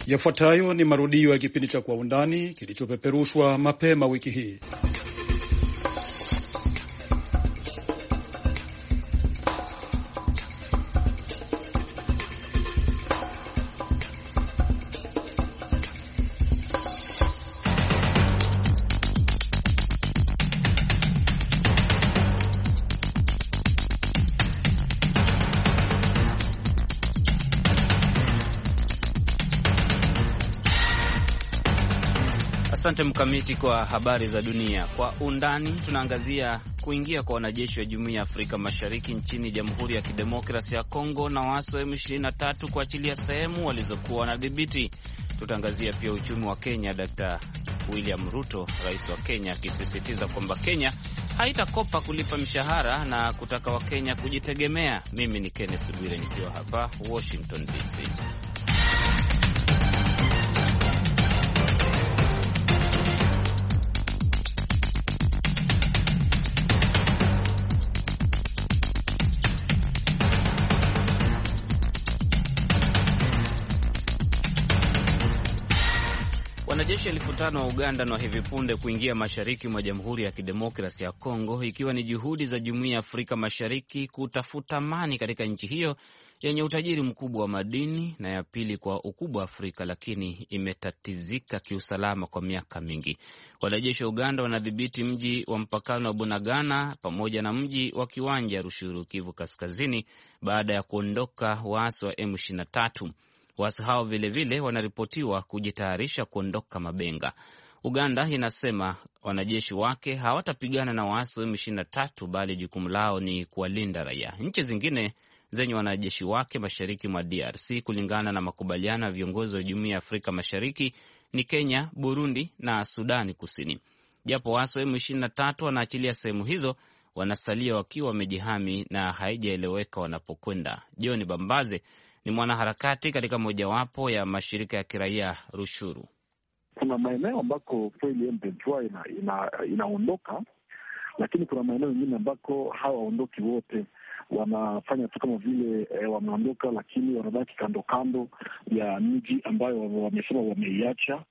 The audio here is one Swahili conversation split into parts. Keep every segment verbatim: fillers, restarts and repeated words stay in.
Yafuatayo ni marudio ya kipindi cha Kwa Undani kilichopeperushwa mapema wiki hii. Asante Mkamiti kwa habari za dunia. Kwa undani tunaangazia kuingia kwa wanajeshi wa Jumuiya ya Afrika Mashariki nchini Jamhuri ya Kidemokrasia ya Kongo na waasi wa M ishirini na tatu kuachilia sehemu walizokuwa wanadhibiti. Tutaangazia pia uchumi wa Kenya, Daktari William Ruto, rais wa Kenya, akisisitiza kwamba Kenya haitakopa kulipa mishahara na kutaka Wakenya kujitegemea. Mimi ni Kenneth Bwire nikiwa hapa Washington D C. Wanajeshi elfu tano wa Uganda na hivi punde kuingia mashariki mwa Jamhuri ya Kidemokrasia ya Kongo, ikiwa ni juhudi za Jumuiya ya Afrika Mashariki kutafuta amani katika nchi hiyo yenye utajiri mkubwa wa madini na ya pili kwa ukubwa Afrika, lakini imetatizika kiusalama kwa miaka mingi. Wanajeshi wa Uganda wanadhibiti mji wa mpakano wa Bunagana pamoja na mji wa Kiwanja Rushuru, Kivu Kaskazini, baada ya kuondoka waasi wa M ishirini na tatu. Waasi hao vilevile wanaripotiwa kujitayarisha kuondoka Mabenga. Uganda inasema wanajeshi wake hawatapigana na waasi wa M ishirini na tatu bali jukumu lao ni kuwalinda raia. Nchi zingine zenye wanajeshi wake mashariki mwa D R C kulingana na makubaliano ya viongozi wa Jumuiya ya Afrika Mashariki ni Kenya, Burundi na Sudani Kusini. Japo waasi wa M ishirini na tatu wanaachilia sehemu hizo, wanasalia wakiwa wamejihami na haijaeleweka wanapokwenda. John Bambaze ni mwanaharakati katika mojawapo ya mashirika ya kiraia Rushuru. Kuna maeneo ambako kweli M ishirini na tatu ina, ina, inaondoka, lakini kuna maeneo mengine ambako hawaondoki wote. Wanafanya tu kama vile eh, wameondoka, lakini wanabaki kando kando ya miji ambayo wamesema wameiacha.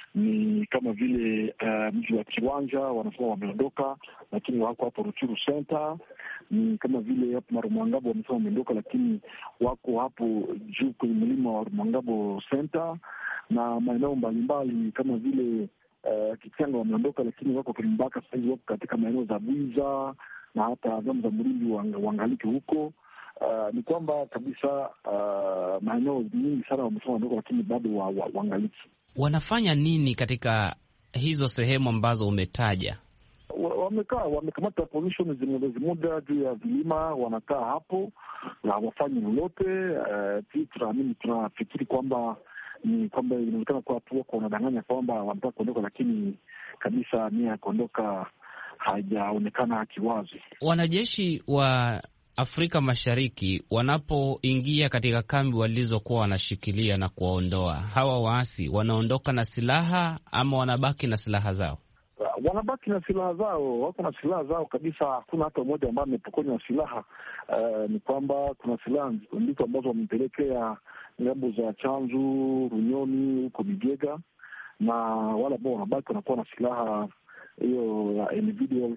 Ni kama vile uh, mji wa Kiwanja wanasema wameondoka, lakini wako hapo Ruchuru Center. Ni kama vile hapo Marumangabo wamesema wameondoka, lakini wako hapo juu kwenye mlima wa Marumangabo Center, na maeneo mbalimbali kama vile uh, Kichanga wameondoka, lakini wako Kimbaka sasa hivi, wako katika maeneo za Bwiza na hata zamu za Mlindi wangaliki huko. Uh, ni kwamba kabisa uh, maeneo nyingi sana wamesema wameondoka, lakini bado wa, wa, wangaliki. Wanafanya nini katika hizo sehemu ambazo umetaja? Wamekaa, wamekamata position zimewezi muda juu ya vilima, wanakaa hapo na hawafanyi lolote. Uh, tunaamini tunafikiri kwamba ni kwamba inaonekana kwa watu wako wanadanganya kwamba wanataka kuondoka, lakini kabisa nia ya kuondoka haijaonekana kiwazi. Wanajeshi wa Afrika Mashariki wanapoingia katika kambi walizokuwa wanashikilia na kuwaondoa hawa waasi, wanaondoka na silaha ama wanabaki na silaha zao? Wanabaki na silaha zao, wako na silaha zao kabisa. Hakuna hata mmoja ambaye amepokonywa silaha. Uh, ni kwamba kuna silaha ndizo ambazo wamepelekea ngambo za Chanzu, Runyoni, huko Bigega, na wale ambao wanabaki wanakuwa na silaha hiyo ya individual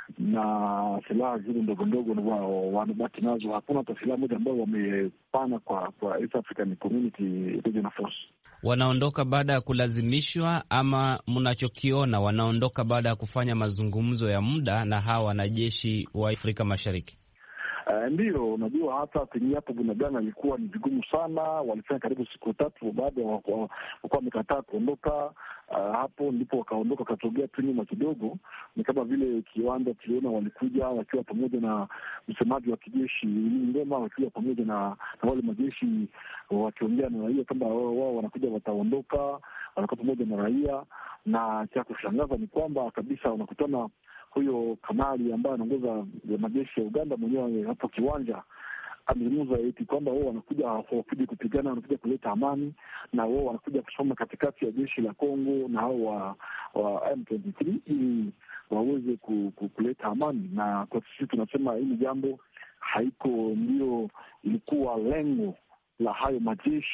na silaha zile ndogo ndogo wanabaki nazo. Hakuna hata silaha moja ambayo wamepana kwa kwa East African Community Regional Force. Wanaondoka baada ya kulazimishwa ama mnachokiona wanaondoka baada ya kufanya mazungumzo ya muda na hawa wanajeshi wa Afrika Mashariki? Uh, ndiyo, unajua hata kwenye hapo Bunagana ilikuwa ni vigumu sana. Walifanya karibu siku tatu baada ya wakuwa wamekataa kuondoka. Uh, hapo ndipo wakaondoka, wakatogea tu nyuma kidogo. Ni kama vile Kiwanja tuliona walikuja wakiwa pamoja na msemaji wa kijeshi Ngoma, wakiwa pamoja na, na wale majeshi wakiongea na raia kwamba wao wanakuja wataondoka, wanakuwa pamoja na raia. Na cha kushangaza ni kwamba kabisa wanakutana huyo kanali ambaye anaongoza majeshi ya Uganda mwenyewe hapo Kiwanja amezungumza eti kwamba wao wanakuja hawakuja kupigana, wanakuja kuleta amani, na wao wanakuja kusoma katikati ya jeshi la Kongo na hao wa, wa M ishirini na tatu ili waweze ku, ku, kuleta amani. Na kwa sisi tunasema hili jambo haiko ndio ilikuwa lengo la hayo majeshi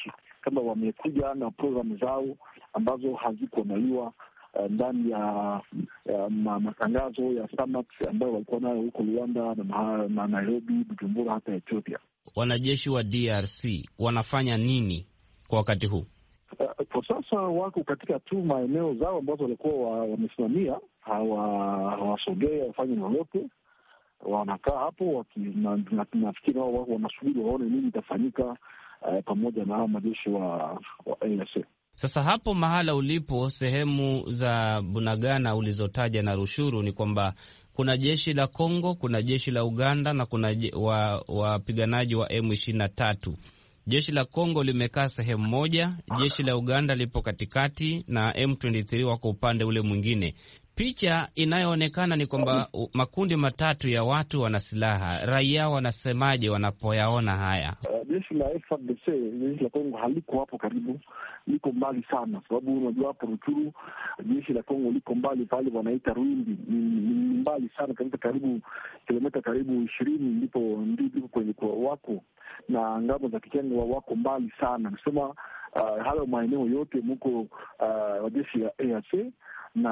kama wamekuja na programu zao ambazo hazikuandaliwa uh, ndani ya uh, matangazo ya SAMAK ambayo walikuwa nayo huko Rwanda na, na Nairobi, Bujumbura, hata Ethiopia. Wanajeshi wa D R C wanafanya nini kwa wakati huu? Uh, kwa sasa wako katika tu maeneo zao ambazo walikuwa wamesimamia, hawasogea wafanye lolote, wanakaa hapo. Nafikiri wao wanasubiri waone nini itafanyika uh, pamoja na hao majeshi wa, wa A F C. Sasa hapo mahala ulipo, sehemu za Bunagana ulizotaja na Rushuru, ni kwamba kuna jeshi la Kongo, kuna jeshi la Uganda na kuna wapiganaji wa, wa M ishirini na tatu. Jeshi la Kongo limekaa sehemu moja, jeshi la Uganda lipo katikati na M ishirini na tatu wako upande ule mwingine. Picha inayoonekana ni kwamba makundi matatu ya watu wana silaha. Raia wanasemaje wanapoyaona haya? Uh, jeshi la F A R D C, jeshi la Kongo haliko hapo karibu, liko mbali sana, sababu unajua hapo Rutshuru jeshi la Kongo liko mbali pale wanaita Rwindi, ni mbali sana kabisa, karibu kilomita karibu ishirini ndipo ndipo kwenye kwa wako, na ngambo za Kikenga wako mbali sana. Nasema uh, hayo maeneo yote mko uh, jeshi ya A F C na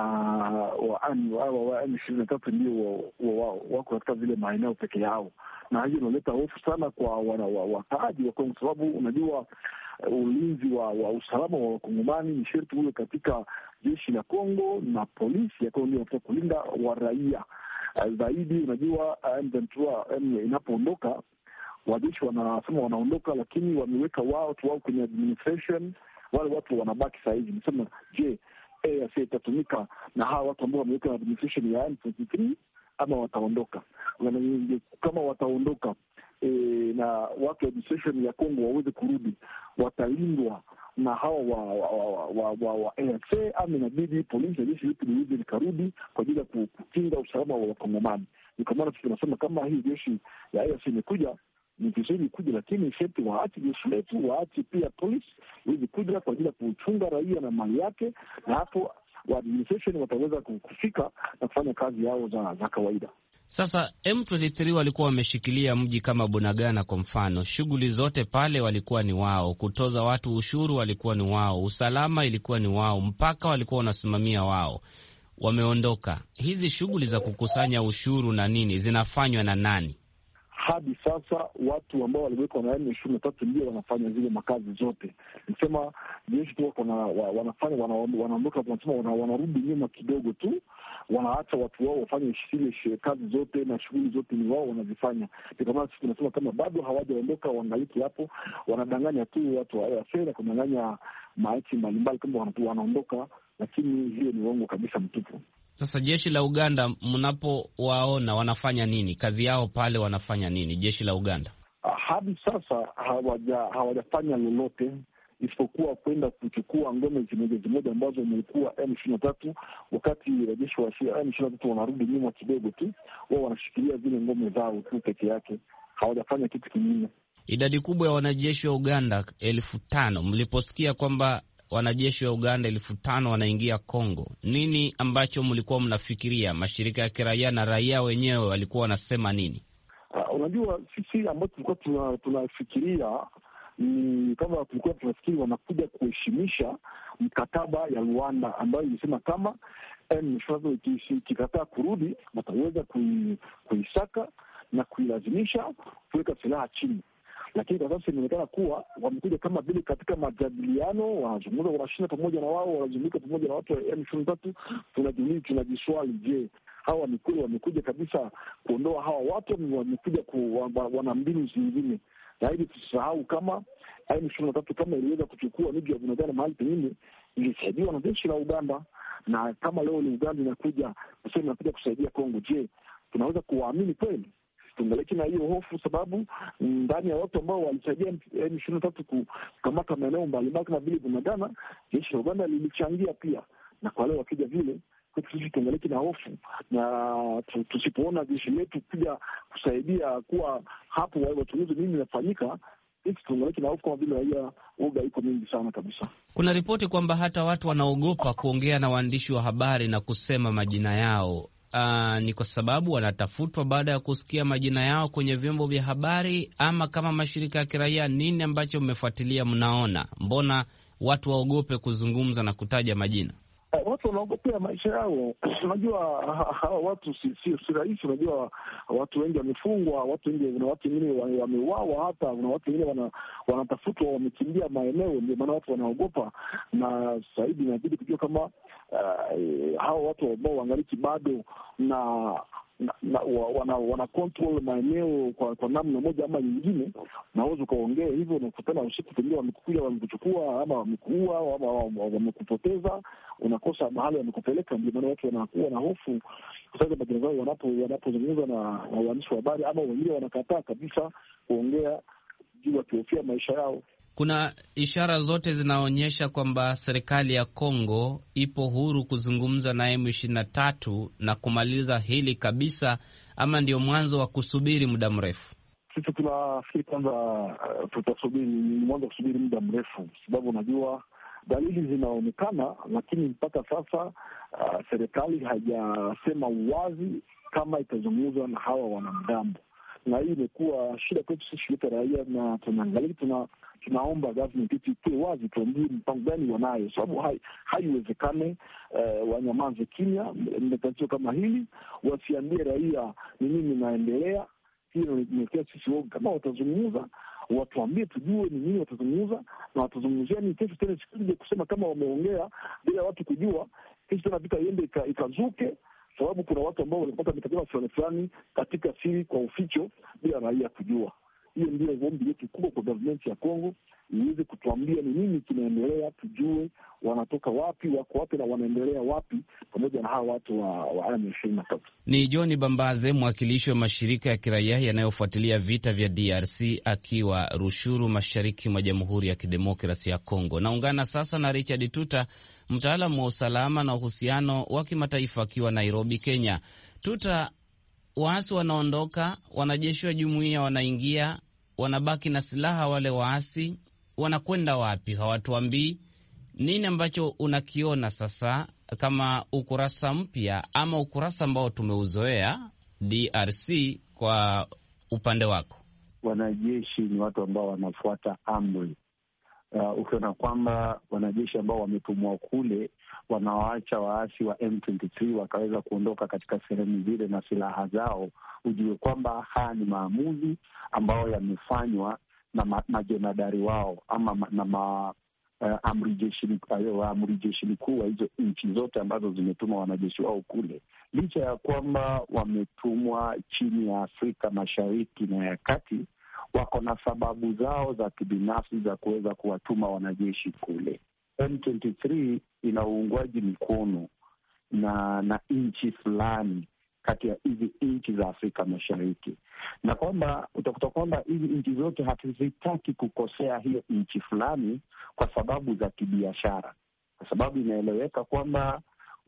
wa M ishirini na tatu ndio wako katika vile maeneo peke yao, na hiyo inaleta hofu sana kwa wakaaji wa Kongo, sababu unajua ulinzi wa, wa usalama wa Wakongomani ni sharti uwe katika jeshi la Kongo na polisi ya Kongo ndio kulinda wa raia zaidi. Unajua inapoondoka wajeshi wanasema wanaondoka, lakini wameweka watu wao kwenye administration, wale watu wanabaki saa hizi. Nasema je, A F C itatumika na hawa watu ambao wameweka administration ya M ishirini na tatu ama wataondoka? Kama wataondoka e, na watu wa administration ya Kongo waweze kurudi, watalindwa na hawa wa wa wa, wa, wa, wa A F C ama inabidi polisi ya jeshi lipi liweze likarudi kwa ajili ya kukinga usalama wa Wakongomani? Ni kwa maana tunasema kama hii jeshi ya A F C imekuja ni vizuri kuja, lakini sharti waache jeshi letu, waache pia polisi ili kuja kwa ajili ya kuchunga raia na mali yake, na hapo wa administration wataweza kufika na kufanya kazi yao za, za kawaida. Sasa M ishirini na tatu walikuwa wameshikilia mji kama Bunagana kwa mfano, shughuli zote pale walikuwa ni wao, kutoza watu ushuru walikuwa ni wao, usalama ilikuwa ni wao, mpaka walikuwa wanasimamia wao. Wameondoka. Hizi shughuli za kukusanya ushuru na nini zinafanywa na nani? Hadi sasa watu ambao waliwekwa na M ishirini na tatu ndio wanafanya zile makazi zote. Nisema jeshi tu wako na wanafanya wanaondoka, wanasema wanarudi nyuma kidogo tu, wanaacha watu wao wafanye zile kazi zote na shughuli zote ni wao wanazifanya. Kwa maana sisi tunasema kama bado hawajaondoka, waangaliki hapo, wanadanganya tu watu wa fedha, kudanganya maiti mbalimbali kama wanaondoka, lakini hiyo ni uongo kabisa mtupu. Sasa jeshi la Uganda mnapowaona wanafanya nini? Kazi yao pale wanafanya nini jeshi la Uganda? Hadi sasa hawaja hawajafanya lolote isipokuwa kwenda kuchukua ngome zimoja zimoja ambazo zimekuwa M ishirini na tatu. Wakati wajeshi wa M ishirini na tatu wanarudi nyuma kidogo tu, wao wanashikilia zile ngome zao tu peke yake, hawajafanya kitu kingine. Idadi kubwa ya wanajeshi wa Uganda elfu tano. Mliposikia kwamba wanajeshi wa Uganda elfu tano wanaingia Kongo, nini ambacho mlikuwa mnafikiria? Mashirika ya kiraia na raia wenyewe walikuwa wanasema nini? Uh, unajua sisi ambao tulikuwa tunafikiria ni kama tulikuwa tunafikiri wanakuja kuheshimisha mkataba ya Rwanda ambayo ilisema kama M ishirini na tatu ikikataa kurudi wataweza kuisaka na kuilazimisha kuweka silaha chini. Lakini kwa sasa inaonekana kuwa wamekuja kama vile katika majadiliano, wanazungumza, wanashinda pamoja na wao, wanazungumza pamoja na watu wa M ishirini na tatu. Tunajuli, tunajiswali, je, hawa ni kweli wamekuja kabisa kuondoa hawa watu, wamekuja ku, wana mbinu zingine? Na ili tusisahau kama M ishirini na tatu kama iliweza kuchukua miji ya Bunagana mahali pengine ilisaidiwa na jeshi la Uganda, na kama leo ni Uganda inakuja kusema inakuja kusaidia Kongo, je, tunaweza kuwaamini kweli? Tungaliki na hiyo hofu, sababu ndani ya watu ambao walisaidia M ishirini na tatu kukamata maeneo mbalimbali kama vile Bunagana, jeshi la Uganda lilichangia pia, na kwa leo wakija vile sisi tungaliki na hofu, na tusipoona jeshi letu kuja kusaidia kuwa hapo wachunguzi nini inafanyika, sisi tungaliki na hofu kama vile raia, uga iko mingi sana kabisa. Kuna ripoti kwamba hata watu wanaogopa kuongea na waandishi wa habari na kusema majina yao. uh, ni kwa sababu wanatafutwa baada ya kusikia majina yao kwenye vyombo vya habari, ama kama mashirika ya kiraia, nini ambacho mmefuatilia? Mnaona mbona watu waogope kuzungumza na kutaja majina? Watu wanaogopea maisha yao. Unajua hawa watu si si, si rahisi. Unajua watu wengi wamefungwa, watu wengi, kuna watu wengine wameuawa, hata kuna watu wengine wana, wanatafutwa, wamekimbia maeneo. Ndio maana watu wanaogopa, na zaidi inabidi kujua kama uh, hawa watu ambao wangaliki bado na na, na wana, wana control maeneo kwa, kwa namna moja ama nyingine. Naweza ukaongea hivyo, unakutana usiku, pengine wamekukuja, wamekuchukua ama wamekuua ama wamekupoteza, unakosa mahali wamekupeleka. Ndio maana watu wanakuwa na hofu kusaga majina zao wanapo wanapozungumza na waandishi wa habari, ama wengine wanakataa kabisa kuongea juu wakihofia maisha yao. Kuna ishara zote zinaonyesha kwamba serikali ya Kongo ipo huru kuzungumza na M ishirini na tatu na kumaliza hili kabisa, ama ndio mwanzo wa kusubiri muda mrefu? Sisi tunafikiri kwanza uh, tutasubiri, ni mwanzo wa kusubiri muda mrefu, sababu unajua dalili zinaonekana, lakini mpaka sasa uh, serikali haijasema wazi kama itazungumza na hawa wanamgambo, na hii imekuwa shida kwetu sisi shirika raia, na tunaangalia tuna tunaomba government yetu itoe wazi, tuambie mpango gani wanayo, sababu hai haiwezekane uh, wanyamaze kimya tatizo kama hili, wasiambie raia ni nini inaendelea. Hiyo imekuwa sisi woga, kama watazungumza watuambie tujue ni nini watazungumza, na watazungumzia ni kesho tena, sikuje kusema kama wameongea bila watu kujua, kesho tena vita iende ikazuke, sababu kuna watu ambao walipata mikataba fulani fulani katika siri kwa uficho bila raia kujua. Hiyo ndio ombi letu kubwa kwa government ya Kongo, iweze kutuambia ni nini kinaendelea, tujue wanatoka wapi, wako wapi na wanaendelea wapi, pamoja na hawa watu wa, wa M ishirini na tatu. Ni John Bambaze, mwakilishi wa mashirika ya kiraia yanayofuatilia vita vya D R C akiwa Rushuru, mashariki mwa Jamhuri ya Kidemokrasia ya Kongo. Naungana sasa na Richard Tuta, mtaalamu wa usalama na uhusiano wa kimataifa akiwa Nairobi, Kenya. Tuta, waasi wanaondoka, wanajeshi wa jumuiya wanaingia, wanabaki na silaha wale waasi, wanakwenda wapi? Hawatuambii. Nini ambacho unakiona sasa kama ukurasa mpya ama ukurasa ambao tumeuzoea D R C kwa upande wako? Wanajeshi ni watu ambao wanafuata amri. Uh, ukiona kwamba wanajeshi ambao wametumwa kule wanawaacha waasi wa M ishirini na tatu wakaweza kuondoka katika sehemu zile na silaha zao, ujue kwamba haya ni maamuzi ambao yamefanywa na ma, majemadari wao ama ma, na ma, uh, amri jeshi uh, amri jeshi mkuu wa hizo nchi zote ambazo zimetuma wanajeshi wao kule, licha ya kwamba wametumwa chini ya Afrika Mashariki na ya Kati. Wako na sababu zao za kibinafsi za kuweza kuwatuma wanajeshi kule. M ishirini na tatu ina uungwaji mkono na na nchi fulani kati ya hizi nchi za Afrika Mashariki, na kwamba utakuta kwamba hizi nchi zote hatuzitaki kukosea hiyo nchi fulani kwa sababu za kibiashara, kwa sababu inaeleweka kwamba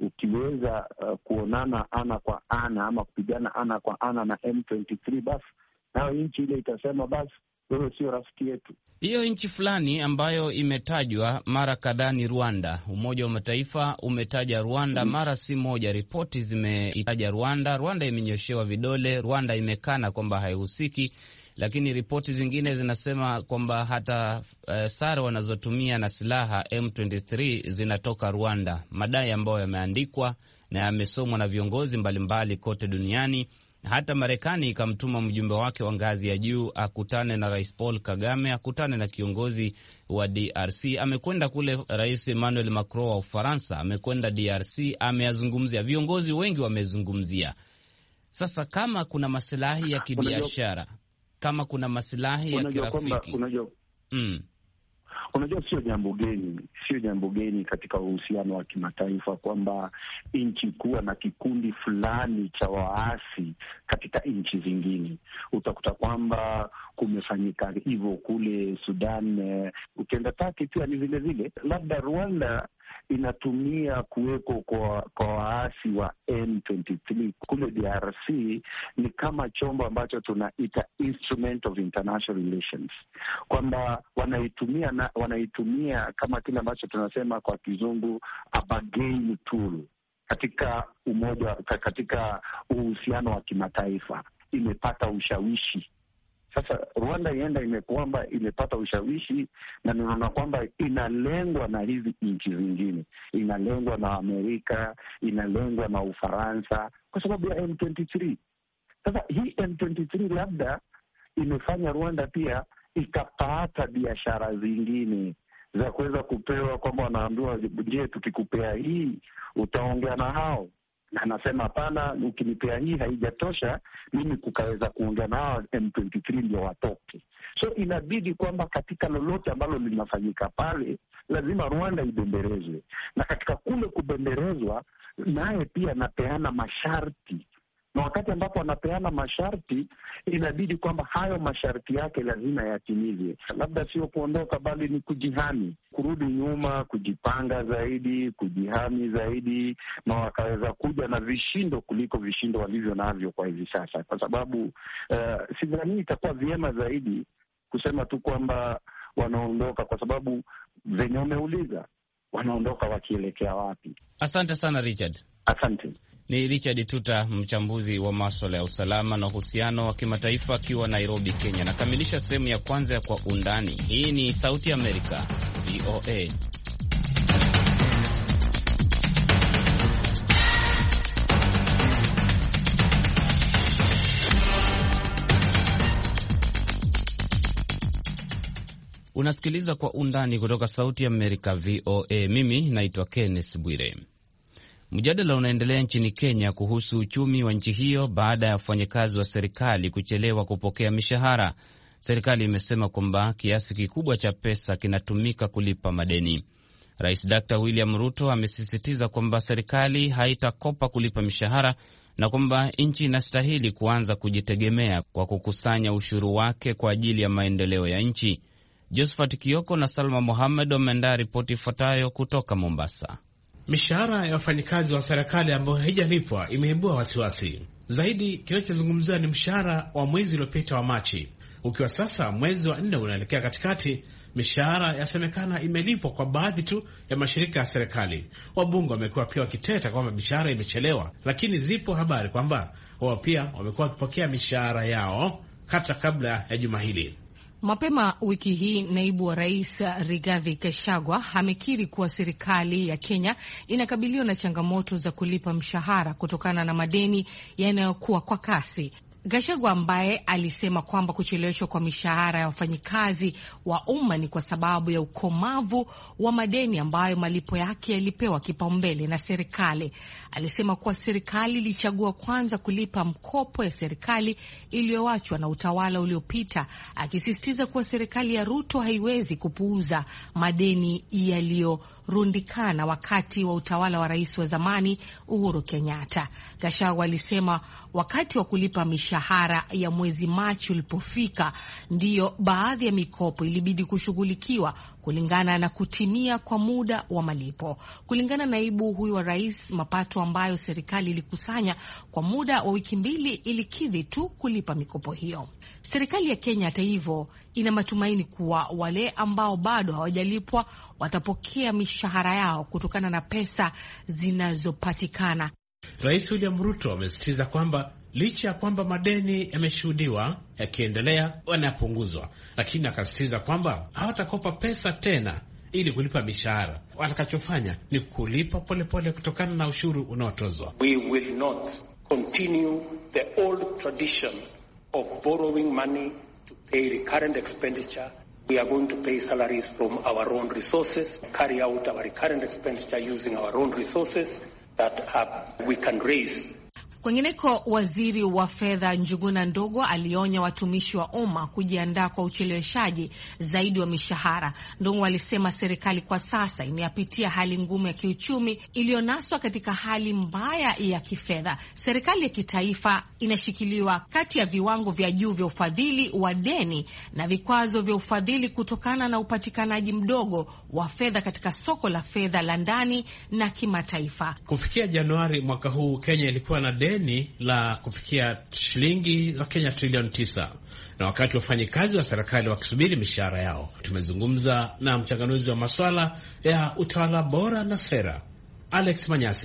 ukiweza uh, kuonana ana kwa ana ama kupigana ana kwa ana na M ishirini na tatu, basi nayo nchi ile itasema basi wewe sio rafiki yetu. Hiyo nchi fulani ambayo imetajwa mara kadhaa ni Rwanda. Umoja wa Mataifa umetaja Rwanda mm. mara si moja, ripoti zimeitaja Rwanda. Rwanda imenyoshewa vidole, Rwanda imekana kwamba haihusiki, lakini ripoti zingine zinasema kwamba hata uh, sare wanazotumia na silaha M ishirini na tatu zinatoka Rwanda, madai ambayo yameandikwa na yamesomwa na viongozi mbalimbali kote duniani. Hata Marekani ikamtuma mjumbe wake wa ngazi ya juu akutane na Rais Paul Kagame, akutane na kiongozi wa D R C. Amekwenda kule Rais Emmanuel Macron wa Ufaransa, amekwenda D R C, ameyazungumzia. Viongozi wengi wamezungumzia. Sasa kama kuna masilahi ya kibiashara, kama kuna masilahi ya kirafiki, unajua mm. Unajua, sio jambo geni, sio jambo geni katika uhusiano wa kimataifa kwamba nchi kuwa na kikundi fulani cha waasi katika nchi zingine. Utakuta kwamba kumefanyika hivyo kule Sudan, uh, ukienda Taki pia ni vile vile. Labda Rwanda inatumia kuweko kwa kwa waasi wa M ishirini na tatu kule D R C ni kama chombo ambacho tunaita instrument of international relations, kwamba wanaitumia na wanaitumia kama kile ambacho tunasema kwa kizungu a bargaining tool, katika umoja, katika uhusiano wa kimataifa, imepata ushawishi. Sasa Rwanda ienda imekwamba imepata ushawishi, na ninaona kwamba inalengwa na hizi nchi zingine, inalengwa na Amerika, inalengwa na Ufaransa kwa sababu ya M ishirini na tatu. Sasa hii M ishirini na tatu labda imefanya Rwanda pia ikapata biashara zingine za kuweza kupewa, kwamba wanaambiwa, je, tukikupea hii utaongea na hao? Na anasema hapana, ukinipea hii haijatosha mimi kukaweza kuongea na hao M ishirini na tatu ndio watoke. So inabidi kwamba katika lolote ambalo linafanyika pale lazima Rwanda ibemberezwe, na katika kule kubemberezwa naye pia anapeana masharti, na wakati ambapo anapeana masharti inabidi kwamba hayo masharti yake lazima yatimizwe. Labda sio kuondoka, bali ni kujihami, kurudi nyuma, kujipanga zaidi, kujihami zaidi, na wakaweza kuja na vishindo kuliko vishindo walivyo navyo kwa hivi sasa, kwa sababu uh, sidhani itakuwa vyema zaidi kusema tu kwamba wanaondoka, kwa sababu venye umeuliza, wanaondoka wakielekea wapi? Asante sana Richard. Asante. Ni Richard Tuta, mchambuzi wa maswala ya usalama na uhusiano wa kimataifa, akiwa Nairobi, Kenya. Nakamilisha sehemu ya kwanza ya Kwa Undani. Hii ni Sauti Amerika, V O A. Unasikiliza Kwa Undani kutoka Sauti Amerika, V O A. Mimi naitwa Kenneth Bwire. Mjadala unaendelea nchini Kenya kuhusu uchumi wa nchi hiyo baada ya wafanyakazi wa serikali kuchelewa kupokea mishahara. Serikali imesema kwamba kiasi kikubwa cha pesa kinatumika kulipa madeni. Rais Daktari William Ruto amesisitiza kwamba serikali haitakopa kulipa mishahara na kwamba nchi inastahili kuanza kujitegemea kwa kukusanya ushuru wake kwa ajili ya maendeleo ya nchi. Josephat Kioko na Salma Mohamed wameandaa ripoti ifuatayo kutoka Mombasa. Mishahara ya wafanyikazi wa serikali ambayo haijalipwa imeibua wasiwasi zaidi. Kinachozungumziwa ni mshahara wa mwezi uliopita wa Machi, ukiwa sasa mwezi wa nne unaelekea katikati. Mishahara yasemekana imelipwa kwa baadhi tu ya mashirika ya serikali. Wabunge wamekuwa pia wakiteta kwamba mishahara imechelewa, lakini zipo habari kwamba wao pia wamekuwa wakipokea mishahara yao hata kabla ya juma hili. Mapema wiki hii naibu wa rais Rigathi Gachagua amekiri kuwa serikali ya Kenya inakabiliwa na changamoto za kulipa mshahara kutokana na madeni yanayokuwa kwa kasi. Gachagua ambaye alisema kwamba kucheleweshwa kwa mishahara ya wafanyikazi wa umma ni kwa sababu ya ukomavu wa madeni ambayo malipo yake yalipewa kipaumbele na serikali. Alisema kuwa serikali ilichagua kwanza kulipa mkopo ya serikali iliyoachwa na utawala uliopita, akisisitiza kuwa serikali ya Ruto haiwezi kupuuza madeni yaliyorundikana wakati wa utawala wa rais wa zamani Uhuru Kenyatta. Gachagua alisema wakati wa kulipa mishahara ya mwezi Machi ulipofika, ndiyo baadhi ya mikopo ilibidi kushughulikiwa kulingana na kutimia kwa muda wa malipo. Kulingana na naibu huyu wa rais, mapato ambayo serikali ilikusanya kwa muda wa wiki mbili ilikidhi tu kulipa mikopo hiyo. Serikali ya Kenya hata hivyo ina matumaini kuwa wale ambao bado hawajalipwa watapokea mishahara yao kutokana na pesa zinazopatikana. Rais William Ruto amesisitiza kwamba licha ya kwamba madeni yameshuhudiwa yakiendelea wanapunguzwa, lakini akasisitiza kwamba hawatakopa pesa tena ili kulipa mishahara. Watakachofanya ni kulipa polepole kutokana na ushuru unaotozwa. We will not continue the old tradition of borrowing money to pay recurrent expenditure. We are going to pay salaries from our own resources, carry out our recurrent expenditure using our own resources that have, we can raise. Kwengineko, waziri wa fedha Njuguna Ndogo alionya watumishi wa umma kujiandaa kwa ucheleweshaji zaidi wa mishahara. Ndogo alisema serikali kwa sasa inapitia hali ngumu ya kiuchumi iliyonaswa katika hali mbaya ya kifedha. Serikali ya kitaifa inashikiliwa kati ya viwango vya juu vya ufadhili wa deni na vikwazo vya ufadhili kutokana na upatikanaji mdogo wa fedha katika soko la fedha la ndani na kimataifa. Kufikia Januari mwaka huu, Kenya ilikuwa na deni la kufikia shilingi za Kenya trilioni tisa, na wakati wafanyikazi wa serikali wakisubiri mishahara yao. Tumezungumza na mchanganuzi wa masuala ya utawala bora na sera, Alex Manyasi.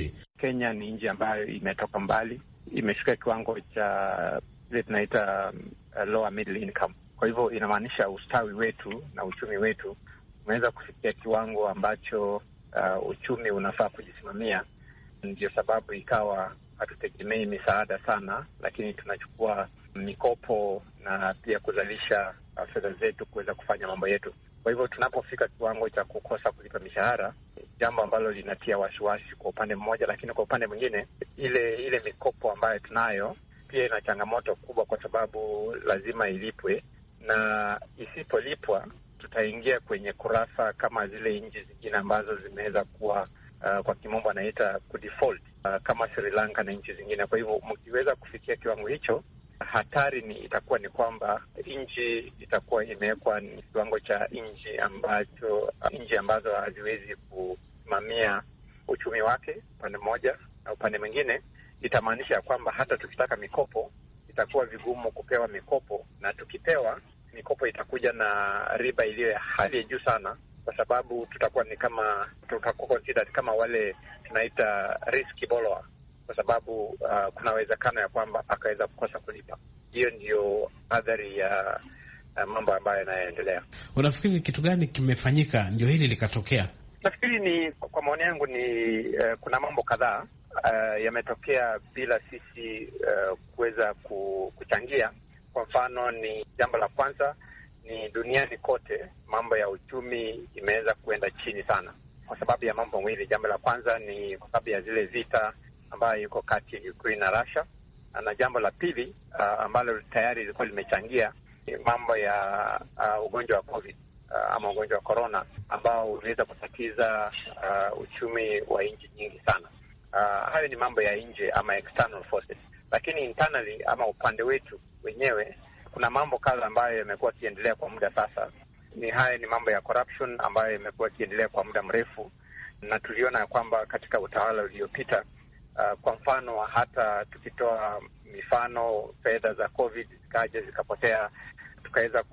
Kenya ni nchi ambayo imetoka mbali, imefika kiwango cha ile tunaita uh, lower middle income. Kwa hivyo inamaanisha ustawi wetu na uchumi wetu umeweza kufikia kiwango ambacho uh, uchumi unafaa kujisimamia. Ndio sababu ikawa hatutegemei misaada sana, lakini tunachukua mikopo na pia kuzalisha uh, fedha zetu kuweza kufanya mambo yetu. Kwa hivyo tunapofika kiwango cha kukosa kulipa mishahara, jambo ambalo linatia wasiwasi kwa upande mmoja, lakini kwa upande mwingine ile ile mikopo ambayo tunayo pia ina changamoto kubwa, kwa sababu lazima ilipwe, na isipolipwa tutaingia kwenye kurasa kama zile nchi zingine ambazo zimeweza kuwa uh, kwa kimombo anaita kudefault, uh, kama Sri Lanka na nchi zingine. Kwa hivyo mkiweza kufikia kiwango hicho, hatari ni itakuwa ni kwamba nchi itakuwa imewekwa ni kiwango cha nchi ambacho nchi ambazo haziwezi kusimamia uchumi wake upande mmoja, na upande mwingine itamaanisha kwamba hata tukitaka mikopo itakuwa vigumu kupewa mikopo, na tukipewa mikopo itakuja na riba iliyo ya hali ya juu sana, kwa sababu tutakuwa ni kama tutakuwa considered kama wale tunaita risky borrower, kwa sababu uh, kuna uwezekano ya kwamba akaweza kukosa kulipa. Hiyo ndio athari ya uh, mambo ambayo yanayoendelea. Unafikiri kitu gani kimefanyika ndio hili likatokea? Nafikiri ni kwa maoni yangu ni uh, kuna mambo kadhaa uh, yametokea bila sisi uh, kuweza kuchangia. Kwa mfano, ni jambo la kwanza ni duniani kote mambo ya uchumi imeweza kuenda chini sana kwa sababu ya mambo mawili. Jambo la kwanza ni kwa sababu ya zile vita ambayo iko kati ya Ukraine na Russia, na jambo la pili uh, ambalo tayari lilikuwa limechangia mambo ya uh, ugonjwa wa COVID uh, ama ugonjwa wa corona ambao uliweza kutatiza uh, uchumi wa nchi nyingi sana. Uh, hayo ni mambo ya nje ama external forces, lakini internally ama upande wetu wenyewe kuna mambo kadha ambayo yamekuwa yakiendelea kwa muda sasa. Ni haya ni mambo ya corruption ambayo yamekuwa yakiendelea kwa muda mrefu, na tuliona kwamba katika utawala uliopita uh, kwa mfano hata tukitoa mifano, fedha za COVID zikaja zikapotea, tukaweza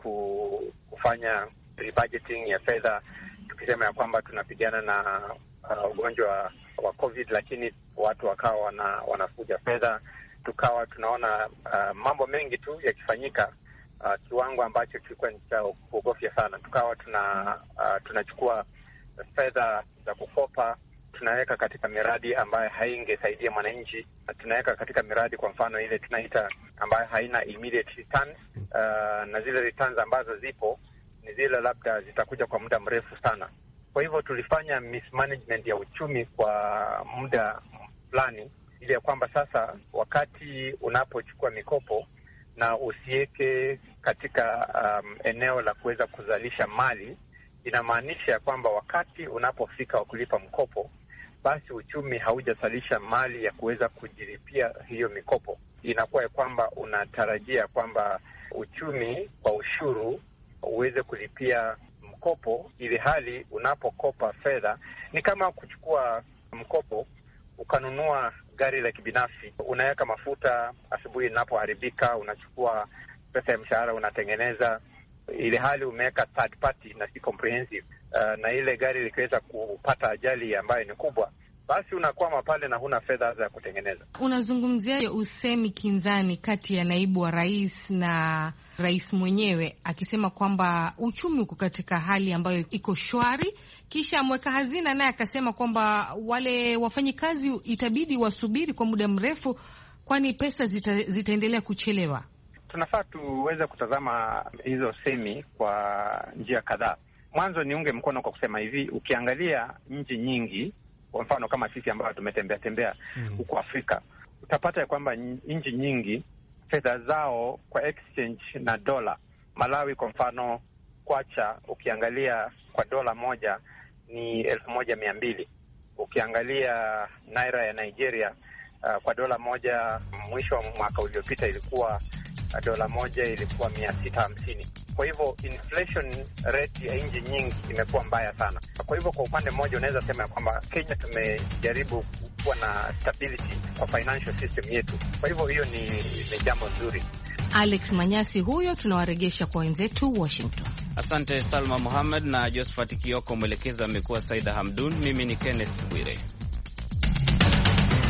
kufanya rebudgeting ya fedha tukisema ya kwamba tunapigana na uh, ugonjwa wa COVID, lakini watu wakawa wana, wanafuja fedha. Tukawa tunaona uh, mambo mengi tu yakifanyika uh, kiwango ambacho kilikuwa ni cha kuogofya sana. Tukawa tuna uh, tunachukua fedha za kukopa tunaweka katika miradi ambayo haingesaidia mwananchi, na tunaweka katika miradi kwa mfano ile tunaita ambayo haina immediate returns, uh, na zile returns ambazo zipo ni zile labda zitakuja kwa muda mrefu sana. Kwa hivyo tulifanya mismanagement ya uchumi kwa muda fulani, ili ya kwamba sasa wakati unapochukua mikopo na usiweke katika um, eneo la kuweza kuzalisha mali, inamaanisha kwamba wakati unapofika wa kulipa mkopo, basi uchumi haujazalisha mali ya kuweza kujilipia hiyo mikopo. Inakuwa ya kwamba unatarajia kwamba uchumi kwa ushuru uweze kulipia mkopo, ili hali unapokopa fedha ni kama kuchukua mkopo ukanunua gari la kibinafsi, unaweka mafuta, asubuhi inapoharibika unachukua pesa ya mshahara unatengeneza, ili hali umeweka third party na si comprehensive. Uh, na ile gari likiweza kupata ajali ambayo ni kubwa, basi unakwama pale na huna fedha za kutengeneza. Unazungumziaje usemi kinzani kati ya naibu wa rais na rais mwenyewe akisema kwamba uchumi uko katika hali ambayo iko shwari, kisha mweka hazina naye akasema kwamba wale wafanyikazi itabidi wasubiri kwa muda mrefu kwani pesa zita, zitaendelea kuchelewa? Tunafaa tuweze kutazama hizo semi kwa njia kadhaa. Mwanzo niunge mkono kwa kusema hivi, ukiangalia nchi nyingi, kwa mfano kama sisi ambao tumetembea tembea huko mm. Afrika, utapata ya kwamba nchi nyingi fedha zao kwa exchange na dola. Malawi kwa mfano, kwacha ukiangalia kwa dola moja ni elfu moja mia mbili. Ukiangalia naira ya Nigeria uh, kwa dola moja mwisho wa mwaka uliopita ilikuwa uh, dola moja ilikuwa mia sita hamsini. Kwa hivyo inflation rate ya nchi nyingi imekuwa mbaya sana. Kwa hivyo kwa upande mmoja unaweza sema kwamba Kenya tumejaribu kuwa na stability kwa financial system yetu. Kwa hivyo hiyo ni, ni jambo nzuri. Alex Manyasi huyo, tunawaregesha kwa wenzetu Washington. Asante Salma Mohamed na Josephat Kioko, mwelekezi amekuwa Saida Hamdun, mimi ni Kenneth Bwire.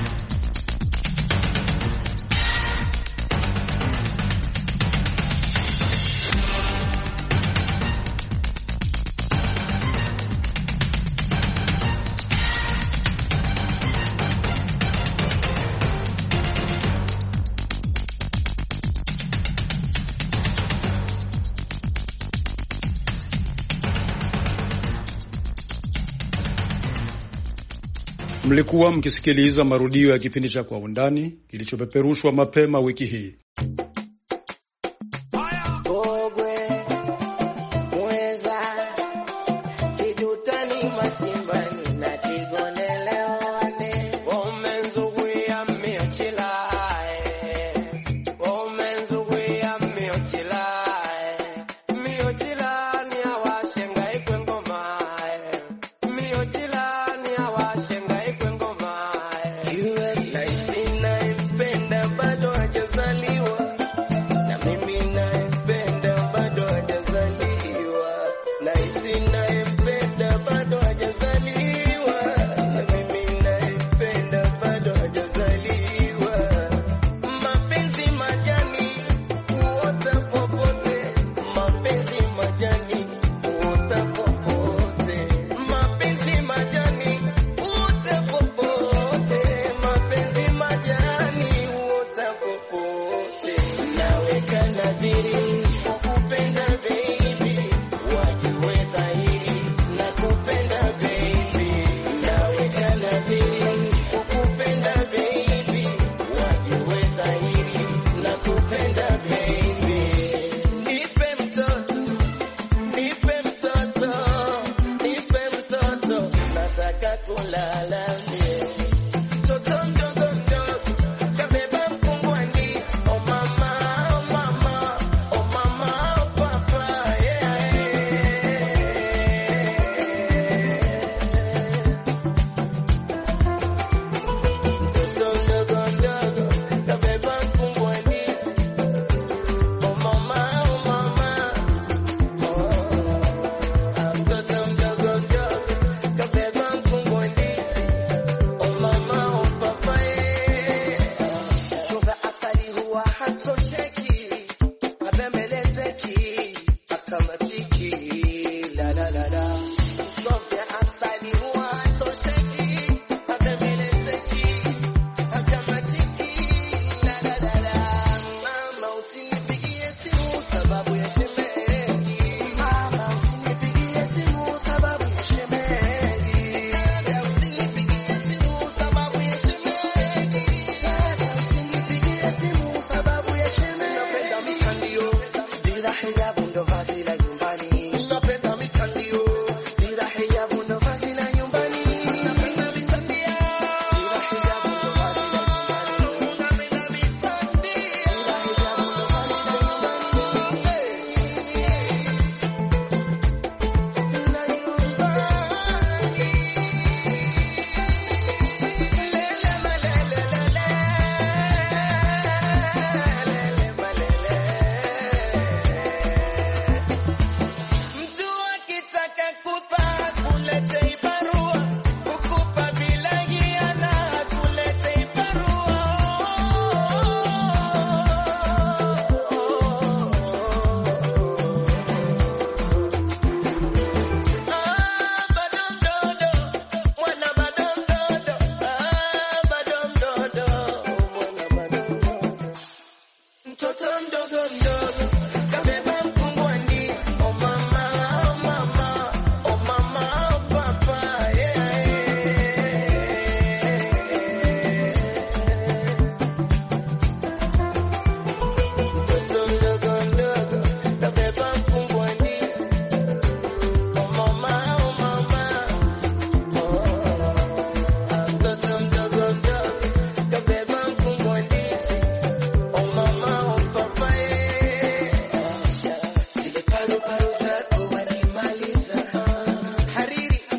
Mlikuwa mkisikiliza marudio ya kipindi cha Kwa Undani kilichopeperushwa mapema wiki hii.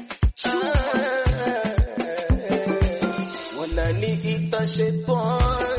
Shetani